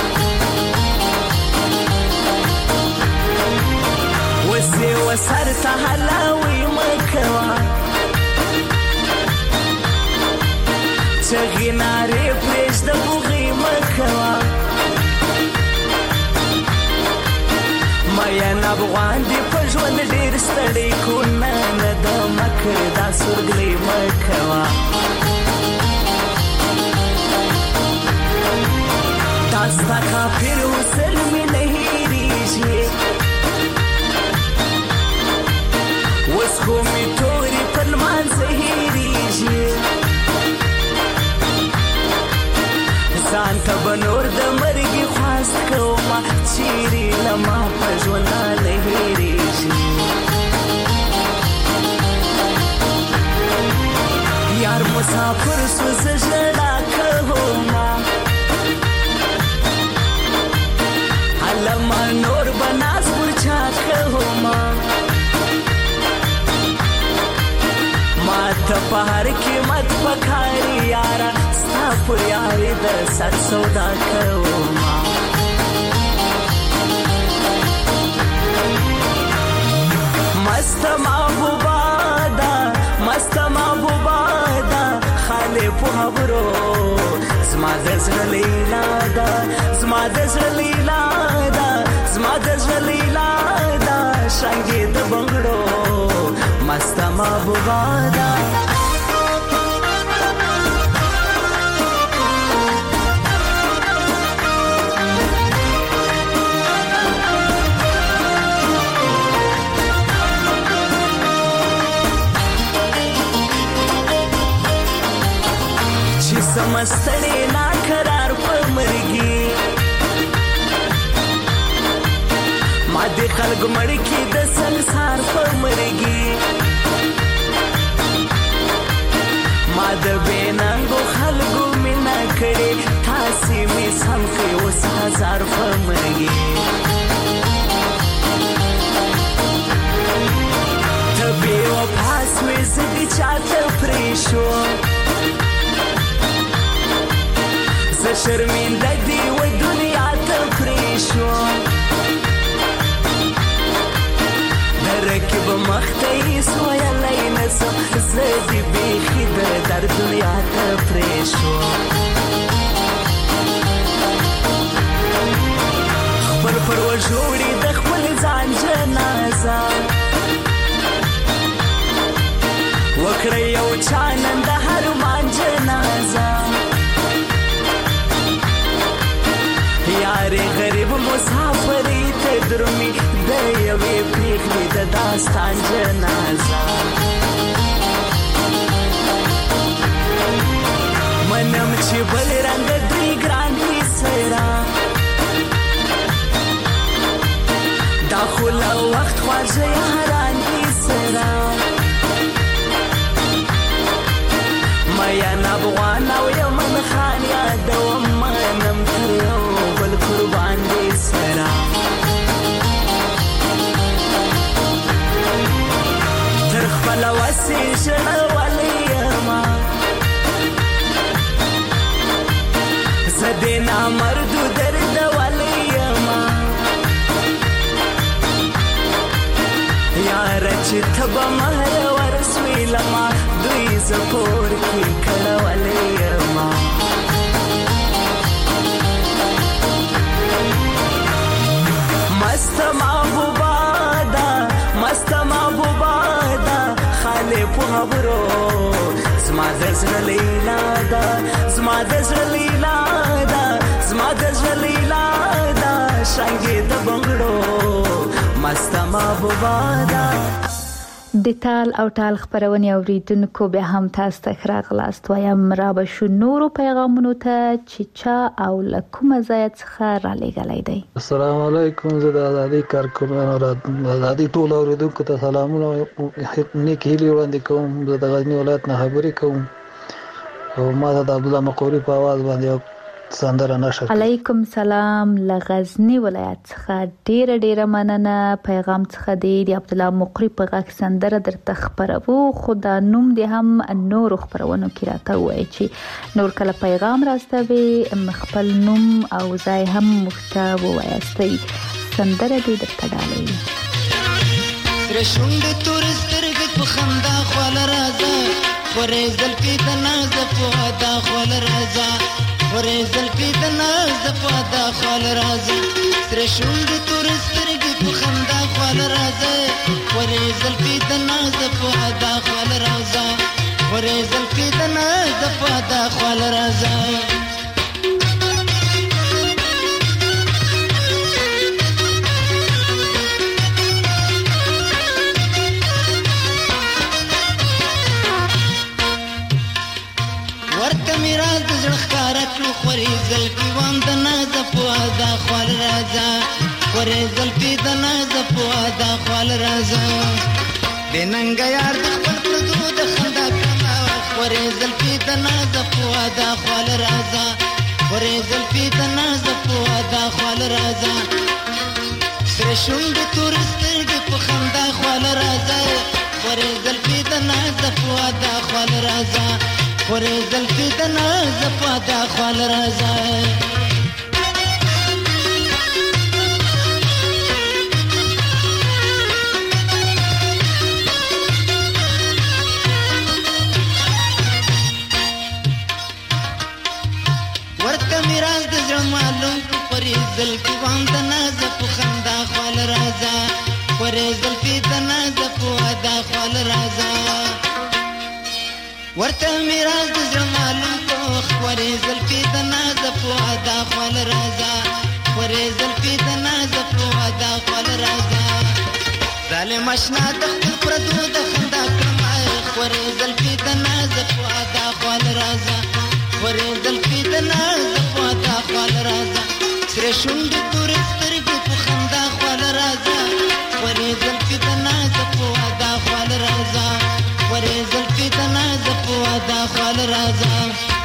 [SPEAKER 9] اوس یې وسر ته هلاوی مه کوه چغې نارې پرېږده بوغې مه کوه مین افغان دې په ژوند ډېر ستړی کو نه نه د مکر دا سورګلې مه کوه دا ستا کافر حسن مې نه هېرېږي اوس خو مې تورې په لمانځه هېرېږي ځان ته به نور د مرګي خواست کومه چیرې له ما په ژوندانه هېرېږي یار مسافر سو زه ژړا کومه هله ما نور به ناز پر چا کومه ما ته په هر قیمت پکاري یاره ستا پر یارې د سر سودا کومه مست محبوبه ده مست محبوبه ده خالې په خبرو زما د زړه لیلا ده زما د زړه لیلا ده زما د زړه لیلا ده شانګې د بنګړو مست محبوبه ده چې سمستړې ناقرار په مرګي ما دې خلک مړ کې د سنسار په مرګي ما د بېننګو خلکو مینه کړې تاسې مې سم کړې اوس هزار په مرګي ته بې وفا سوې زه دې چاته پرېښوم زه شرمنده دې و دنیا ته پرېښوم د رقیب مخ ته یې سویلی نه شم زه دې بیخي د در دنیا ته پرېښوم خپل پر وژوړي د خپل ځان جنازه وکړئ یو چا نن د هر مان جنازه یارې غریب مسافرې ته درومي د یوې پرېږدي د داستان جنازه منم چې بل رنګ دوی ګران دي سره دا خو له وخت خواږه یاران دي سره مین افغان او یمن خان یادوم منم تر یو بل قربان دي سره تر خپل وسې ژړولی یما زه دې نامردو دردولی یما یاره چې ته به مهر ورسوې لما دوی زه پور کې کړولی یما مست محبوبه ده مست محبوبه ده خالې په خبرو زما د زړه لیلا ده زما د زړه لیلا ده زما د زړه لیلا ده شانګې د بنګړو مست محبوبه ده
[SPEAKER 3] د تال او ټال خبرونه اوریدونکو به هم تاسو ته راغلاست وایم را به شو نورو پیغامونو ته چې چا او لکومه ځای څخه را لېږلی دی.
[SPEAKER 13] السلام علیکم. زه د ازادي کارکونانو را ازادي ټول اوریدونکو ته سلامونه نیک هیلې وړاندې کوم. زه د غزنی ولایت نه خبرې کوم او ما د عبد الله مقوري په आवाज باندې سندره نشر.
[SPEAKER 3] علیکم سلام. لغزنی ولایت څخه ډیره مننه. پیغام څخه دی عبد الله مقری په غږ سندره درته خبرو خو دا نوم دی هم نور خبرونو کې راته وایي چې نور کله پیغام راستوي خپل نوم او ځای هم مخته وایستي. سندره دی درته ډالۍ.
[SPEAKER 14] رشوند تور سترګې په خندا خول راځه ورې زلفې د ناز په ادا خول راځه ورې زلفې د ناز په ادا خول راځه رشوند تور سترګې په خندا خول راځه ورې زلفې د ناز په ادا خول راځه ورې زلفې د ناز په ادا خول راځه. خورې زلفې وام د ناز په ادا خول راځه خورې زلفې د ناز په ادا خول راځه بې ننګه یار د خپل پردو د خندا کړمه خورې زلفې د ناز په ادا خول راځه خورې زلفې د ناز په ادا خول راځه سره شونډې تورې سترګې په خندا خول راځه خورې زلفې د ناز په ادا خول راځه ورې زلفې د ناز په ادا خول راځه. ورته مې راز د زړه معلوم ورې زلفې وام د ناز په خندا خول راځه ورې زلفې د ناز په ادا خول راځه ورته مې راز د زړه معلوم کو خورې زلفې د ناز په ادا خول راځه خورې زلفې د ناز په ادا خول راځه ظالم اشنا د خپل پردو د خندا کړمه خورې زلفې د ناز په ادا خول راځه خورې زلفې د ناز په ادا خول راځه سره شونډې تورې سترګې په خندا خول راځه خورې زلفې د ناز په ادا خول راځه خورې زلفې د ناز په ادا خول راځه.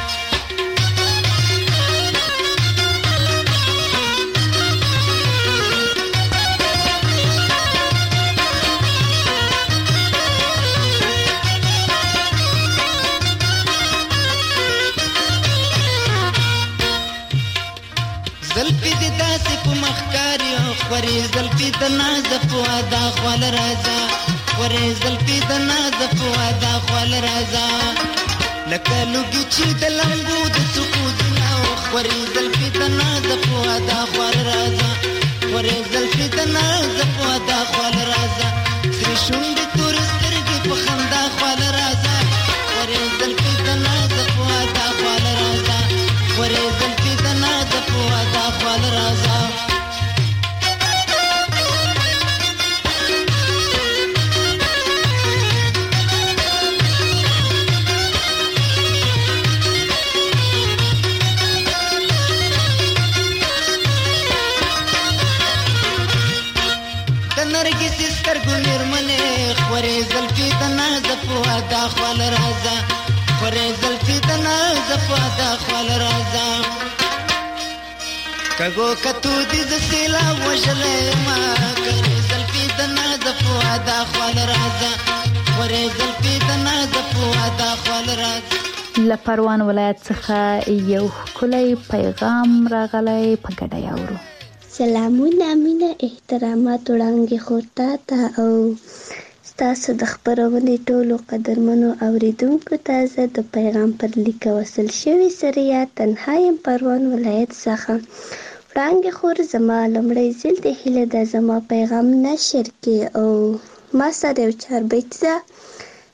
[SPEAKER 14] زلفې دې داسې په مخ کاري خورې زلفې د ناز په ادا خول راځه خورې زلفې د ناز په ادا خول راځه لکه لوګي چې د لمبو د سکوتونه خورې زلفې د ناز په ادا خول راځه خورې زلفې د ناز په ادا خول راځه سرې شونډې تورې سترګې په خندا خول راځه خورې زلفې د ناز په ادا خول راځه خورې زلفې د ناز په ادا خول راځه. خورې زلفې د ناز په ادا خول راځه خورې زلفې د ناز په ادا خول راځه کګو کتو دې ز سیلا وژلې ما خورې زلفې د ناز په ادا خول راځه خورې زلفې د ناز په ادا خول راځه.
[SPEAKER 3] لپروان ولایت څخه یو ښکلی پیغام راغلی په ګډه یاورو.
[SPEAKER 15] سلامونه مینه احترامات وړاندې خورتا ته او تاسو د خبرونې ټولو قدرمنو اوریدونکو ته زه د پیغام پر لیک وصل شوي سره یا تنها یم پروان ولایت څخه وړاندې خور زما لومړی ځل د هیله ده زما پیغام نشر کې او ما سره یو چار بیت ده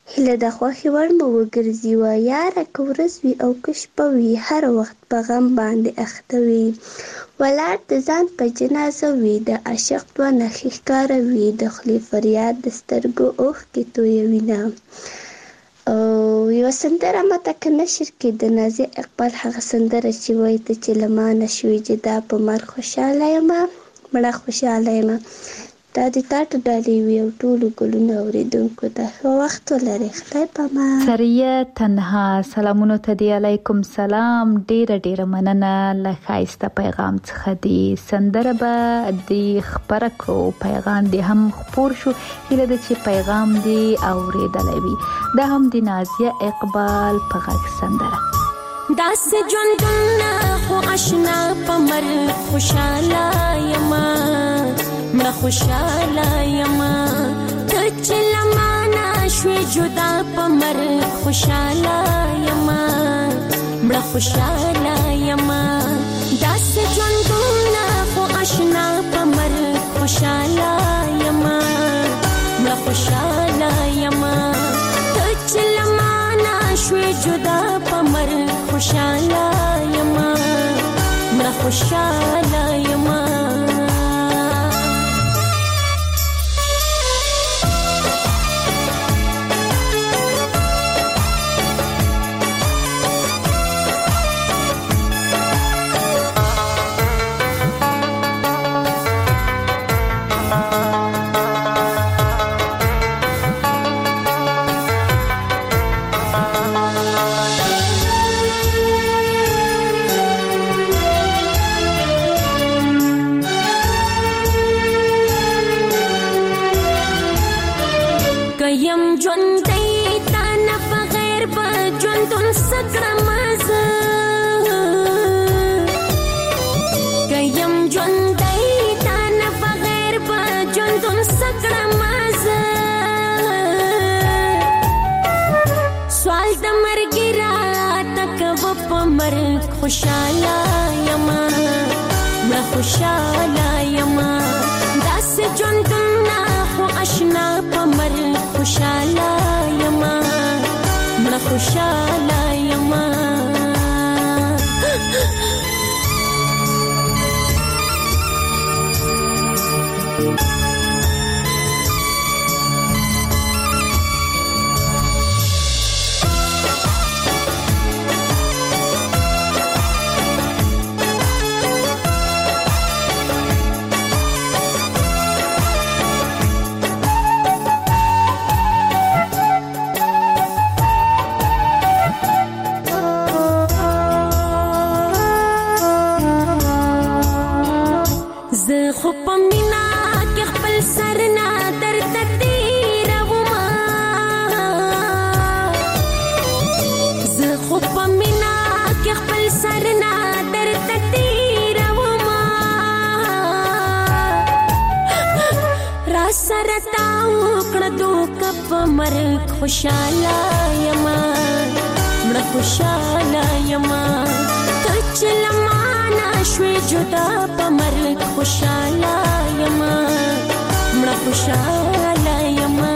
[SPEAKER 15] هله د خوښې وړ مو وګرځي وه یاره که ورځ وي او که شپه وي هر وخت په غم باندې اخته وي ولاړ د ځان په جنازه وي د عاشق دوه نښې ښکاره وي د خولې فریاد د سترګو اوښکې تویوینه او یوه سندره ماته که نشر کې د نازیه اقبال هغه سندره چې وایي ته چې له ما نه شوې جدا په مرګ خوشحاله یمه مړه خوشحاله یمه دا د تاټو ډالۍ وي او ټولو ګلونو اورېدونکو ته ښه وخت ولرئ خدای پامان.
[SPEAKER 3] سریه تنها سلامونو ته دی علیکم سلام ډیره مننه له ښایسته پیغام څخه دی سندره به دی خبره کړو پیغام دی هم خپور شو هیله ده چې پیغام دی اورېدلی وي دا هم د نازیه اقبال په غږ سندره
[SPEAKER 16] داسې ژوندونه خو اشنا په مرګ خوشحاله یمه مړه خوشحاله یمه ته چې له ما نه شوې جدا په مرګ خوشحاله یمه مړه خوشحاله یمه داسې ژوندونه خو اشنا په مرګ خوشحاله یمه مړه خوشحاله یمه ته چې له ما نه شوې جدا په مرګ خوشحاله یمه مړه خوشحاله یمه یم ژوندی تا نه بغیر به ژوندون څه کړمه زه که یم ژوندی تا نه بغیر به ژوندون څه کړمه زه سوال د مرګي راته کوه په مرګ خوشحاله یمه مړه خوشحاله یمه داسې ژوندونه خو اشنا په مرګ خوشحاله یمه مړه خوشحاله یمه خو په مینا کې خپل سر نه درته تېرومه زه خو په مینا کې خپل سر نه درته تېرومه را سره تا وکړه دوکه په مرګ خوشحاله یمه مړه خوشحاله یمه ته چې له ما نه شوې جدا په مرګ خوشحاله یمه مړه خوشحاله یمه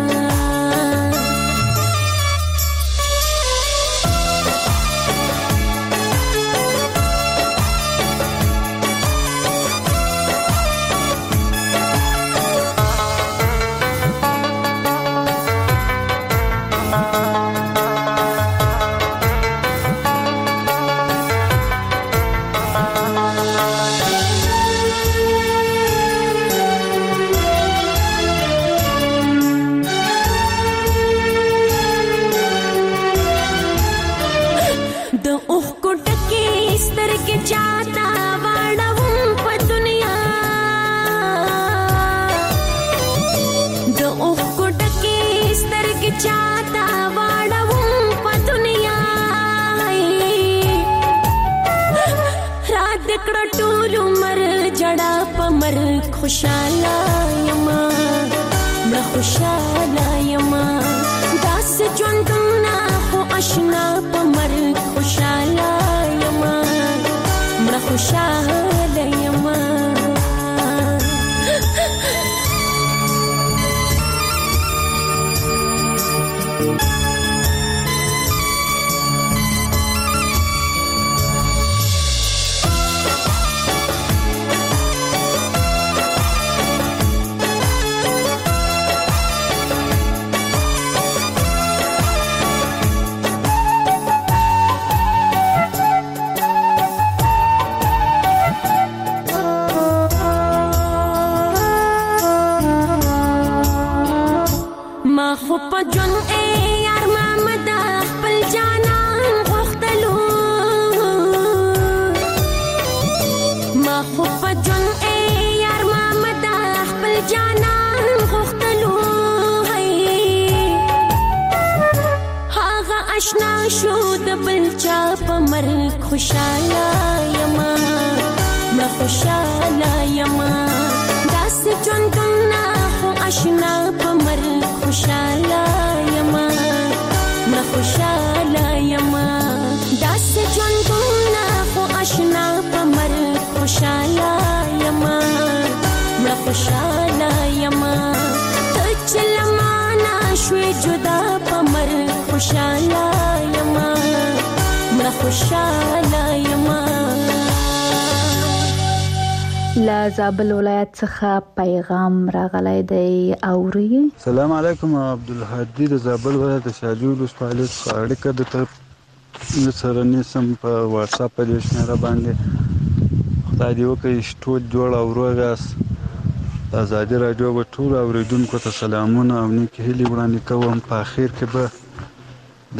[SPEAKER 16] خوشحاله یمه مړه خوشحاله یمه داسې ژوندونه خو اشنا په مرګ خوشحاله یمه مړه خوشحاله یمه شو د بل چا په مرګ خوشاله یما مړه خوشاله یما داسې ژوندونه خو اشنا په مرګ خوشاله یما مړه خوشاله یما داسې ژوندونه خو اشنا په مرګ خوشاله یما مړه خوشاله یما ته چې لمانه شوې جدا په مرګ خوشاله یما مړه خوشاله یما.
[SPEAKER 3] لا زابل ولایت څخه پیغام راغلی دی اوري.
[SPEAKER 17] السلام علیکم عبدالهادي د زابل ولایت شاجوی ولسوالۍ څخه اړیکه د سره نیسم په واتس اپ په دې شمیره باندې. خدای دې وکړي ټول جوړ او روغ یاست. د ازادي راډیو به ټولو اورېدونکو ته سلامونه او نیکې هیلې وړاندې کوم. په اخر کې به د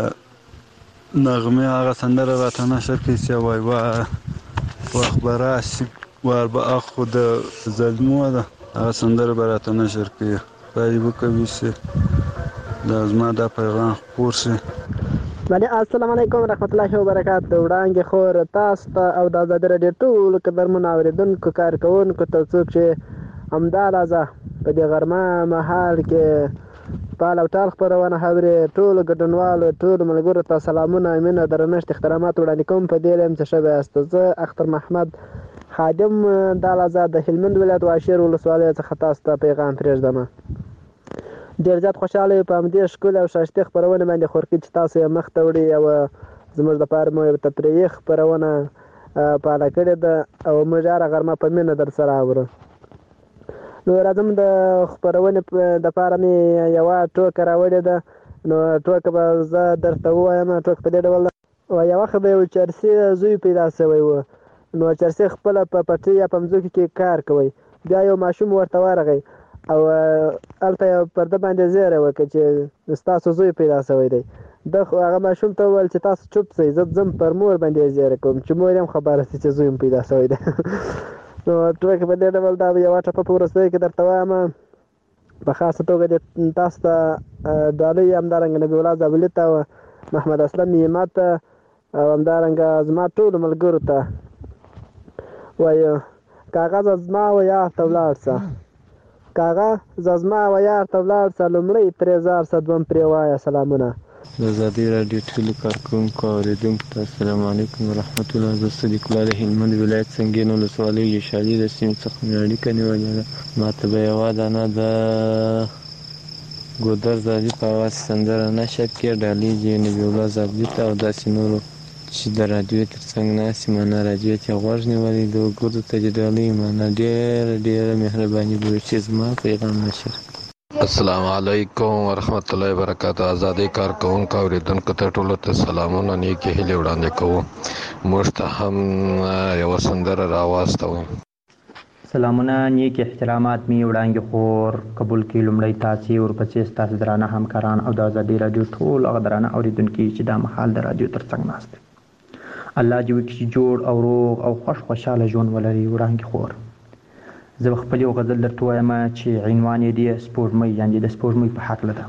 [SPEAKER 17] نغمې هغه سندره راته نشر کړي چې وایي وخت به راشي وار به اخو د ظلمو ده هغه سندره به راته نشر کړي. خدای دې وکړي چې زما دا پیغام خپور شي.
[SPEAKER 18] السلام علیکم ورحمت الله وبرکاته. وړاندې خور تاسو ته او د ازادي راډیو ټولو قدرمنو اورېدونکو کارکوونکو ته څوک چې همداراځه په دې غرمه مهال کې پال او ټال خپرونه اوري ټولو ګډونوالو ټولو ملګرو ته سلامونه مینه درنښت احترامات وړاندې کوم. په دې لیم څه شوی یاست. زه اختر محمد خادم دالازه د هلمند ولایت واشیر ولسوالۍ څخه تاسو ته پیغام پرېږدم. ډېر زیات خوشحاله یم په همدې ښکلې او ښایستې خپرونې باندې خورکي چې تاسو یې مخ ته وړي او زموږ دپاره مو یو تفریحي خپرونه پاله کړې ده او موږ هره غرمه په مینه درسره اورو. نو راځم د خپرونې دپاره مې یوه ټوکه راوړې ده. نو ټوکه به زه درته ووایم. ټوکه په دې ډول ده. یو وخت به یو چرسي زوی پیدا شوی و. نو چرسي خپله په پټي یا په مځکو کې کار کوي. بیا یو ماشوم ورته ورغی او هلته یو پرده باندې زیری وکړه چې ستاسو زوی پیدا شوی دی. هغه ماشوم ته وویل چې تاسو چوپ شئ زه ځم پر مور باندې زیری کوم چې مور هم خبره شي چې زوی هم پیدا شوی دی. نو ټوکه په دې ډول دا یوه ټپه په وروستیو کې درته وایم. په خاصه توګه دې تاسو ته ډالۍ همدارنګه نبي الله زابلي ته محمد اسلم نیمت ته او همدارنګه زما ټولو ملګرو ته وایو کاغذ زما و یار ته ولاړ شه کاغذ زما و یار ته ولاړ شه لومړی ترې زار شه دویم پرې وایه سلامونه.
[SPEAKER 12] د ازادي راډیو ټولو کارکوونکو او اورېدونکو ته السلام علیکم ورحمت الله. زه صدیق الله د هلمند ولایت سنګین ولسوالۍ یشالي د سیمې څخه مې اړیکه نیولې ده. ما ته به یوه دانه د ګودر زادي په اواز سندره نشر کړي ډالۍ دې نبي الله زابلي ته او داسې نورو چې د راډیو تر څنګ ناست مانا راډیو ته غوږ نیولی د وګړو ته دې ډالۍ مانا ډېره مهرباني به وي چې زما پیغام نشر.
[SPEAKER 19] السلام علیکم ورحمت الله وبرکاته. ازادي کارکوونکو اورېدونکو ته ټولو ته سلامونه نیکې هیلې وړاندې کوو. موږ ته هم یوه سندره راواستوئ.
[SPEAKER 20] سلامونه نیک احترامات می وړاندې خور قبول کړي. لومړی تاسې ورپسې ستاسو درانه همکاران او د ازادي راډیو ټول هغه درانه اورېدونکي چې دا مهال د راډیو تر څنګ ناست دي. الله دې وکړي چې جوړ او روغ او خوشحاله ژوند ولري. وړاندې خور زه به خپل یو غزل درته وایم چې عنوان یې دی سپوږمۍ یعنې د سپوږمۍ په هکله ده.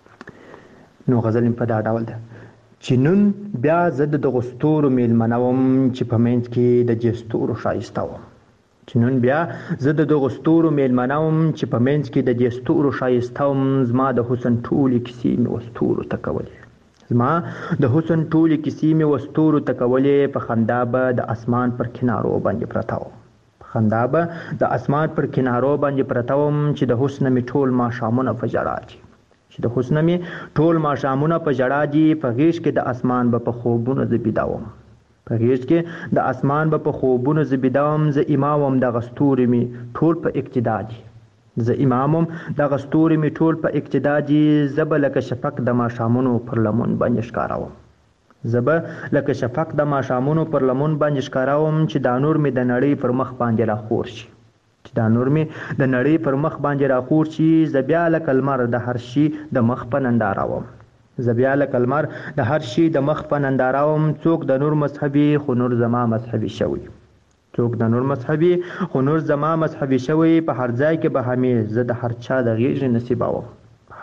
[SPEAKER 20] نو غزل مې په دا ډول ده چې نن بیا زه د دغو ستورو میلمنه وم چې په منځ کې د دې ستورو ښایسته وم. چې نن بیا زه د دغو ستورو میلمنه وم چې په منځ کې د دې ستورو ښایسته وم. زما د حسن ټولې کیسې مې وستورو ته کولې. زما د حسن ټولې کیسې مې وستورو ته کولې. په خندا به د اسمان پر کنارو باندې پرته وم. خندا به د اسمان پر کنارو باندې پرته وم چې د حسن مې ټول ماښامونه په ژړا دي. چې د حسن مې ټول ماښامونه په ژړا دي. په غېږ کې د اسمان به په خوبونو زه بیده وم. په غېږ کې د اسمان به په خوبونو زه بیده وم. زه امام وم دغه ستوري مې ټول په اقتدا دي. زه امام وم دغه ستوري مې ټول په اقتدا دي. زه به لکه شفق د ماښامونو پر لمن باندې ښکاره وم. زه به لکه شفق د ماښامونو پر لمن باندې ښکاره وم چې دا نور مې د نړۍ پر مخ باندې راخور شي. چې دا نور مې د نړۍ پر مخ باندې راخور شي. زه بیا لکه لمر د هر شي د مخ په ننداره وم. زه بیا لکه لمر د هر شي د مخ په ننداره وم. څوک د نور مذهبي خو نور زما مذهبي شوی. څوک د نور مذهبي خو نور زما مذهبي شوی. په هر ځای کې به همې زه د هر چا د غېږې نصیبه وم.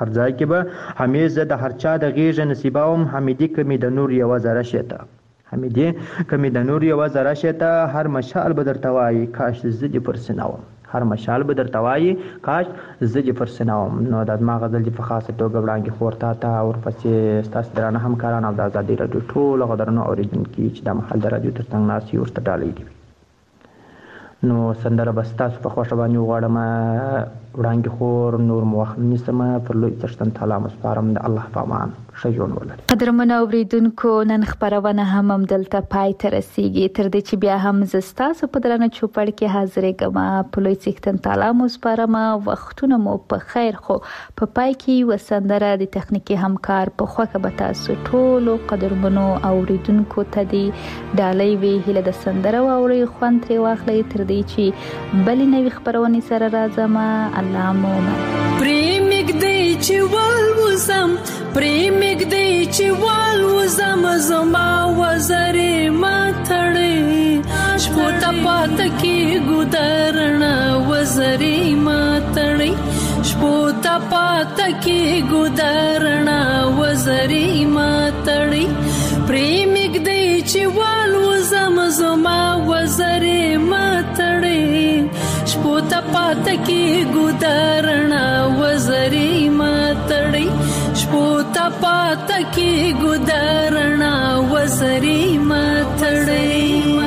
[SPEAKER 20] هر ځای کې به همیشه د هر چا د غیږ نصیباوم حمیدی کمی د نور یو ذره شته حمیدی کمی د نور یو ذره شته هر مشال به درته وایي کاش زه دې پر سیناوم هر مشال به درته وایي کاش زه دې پر سیناوم. نو دا زما غزل دې په خاصه توګه وړاندې خور ته ورپسې ستاسو درانه همکاران او د ازادي راډیو ټول غدرنو اوریدونکي چې د محل د راډیو ترڅنګ ناست یو ورته ډالۍ دي. نو سندره به ستاسو په خوښه باندې وغواړم وړاندې خور نور مو وخت نیسم پر لوی څښتن تعالی مسپارم د الله په امان ښه ژوند ولري.
[SPEAKER 3] قدرمنو اوریدونکو نن خبرونه هم دلته پای ته رسیږي تر دې چې بیا هم زه ستاسو په درنه چوپړ کې حاضرېږم په لوی څښتن تعالی مسپارم. وختونه مو په خیر خو په پای کې وسندره د تخنیکی همکار په خوښه به تاسو ټولو قدرمنو اوریدونکو ته دی ډالۍ وی هله د سندره واوري خوند ترې واخلئ تر دې چې بلې نوې خبرونه سره راځم. الله مو
[SPEAKER 16] پریمګ دی چې والوزم پریمګ دی چې والوزم زما وزرې ماتړې شپو ته پات کې ګودرنا وزرې ماتړې شپو ته پات کې ګودرنا وزرې ماتړې پریمګ دی چې والوزم زما وزرې ماتړې شپو ته پات کې ګودرنا وزرې ماتړې شپو ته پات کې ګودرنا وزرې ماتړې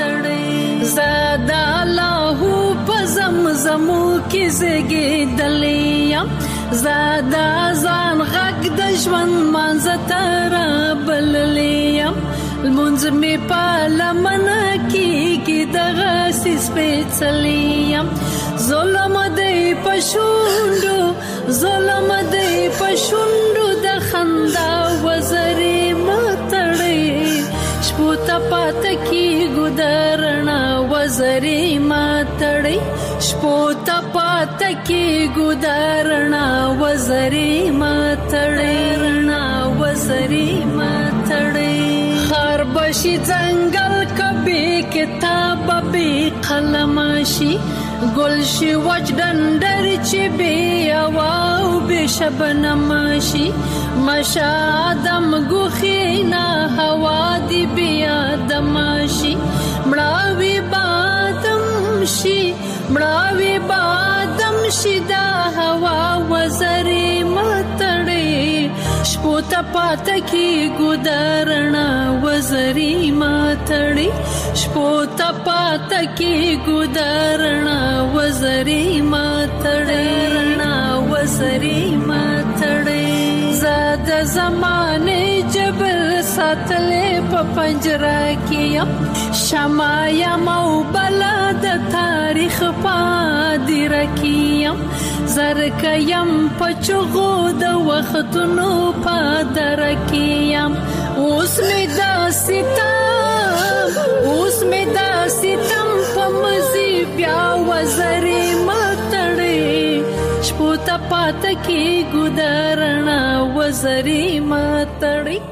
[SPEAKER 16] زادا الله په زمزمو کې زګېدلې زادا ځان غږ د ژوند مانځ تر بللې المنز می پالمن کی دغه سپېڅلیم ظلم دی پښوندو ظلم دی پښوندو د خندا وزرې ماتړې شپو ته پات کی ګودرنا وزرې ماتړې شپو ته پات کی ګودرنا وزرې ماتړې وزرې ماتړې خر بشي ځنګل کبي کتاب به قلم شي ګل شي وچ ډنډر چې بي او به شبنم شي مشادم غخینا هوا دی بیا دم شي مړاوي بادم شي مړاوي بادم شي دا هوا وزرې ماتړې شپو ته پات کې ګودرنا وزرې ماتړې شپو ته پات کې ګودرنا وزرې ماتړې وزرې ماتړې زاد زمانه جبل ساتلې په پنجره کې شمایا مو بلد تاریخ پادې رکیم زرکیم پچغو د وختونو پادر کیم اوس می دا ستم په مزي بیا وزرې ماتړې شپو ته پات کې ګودرنا وزرې ماتړې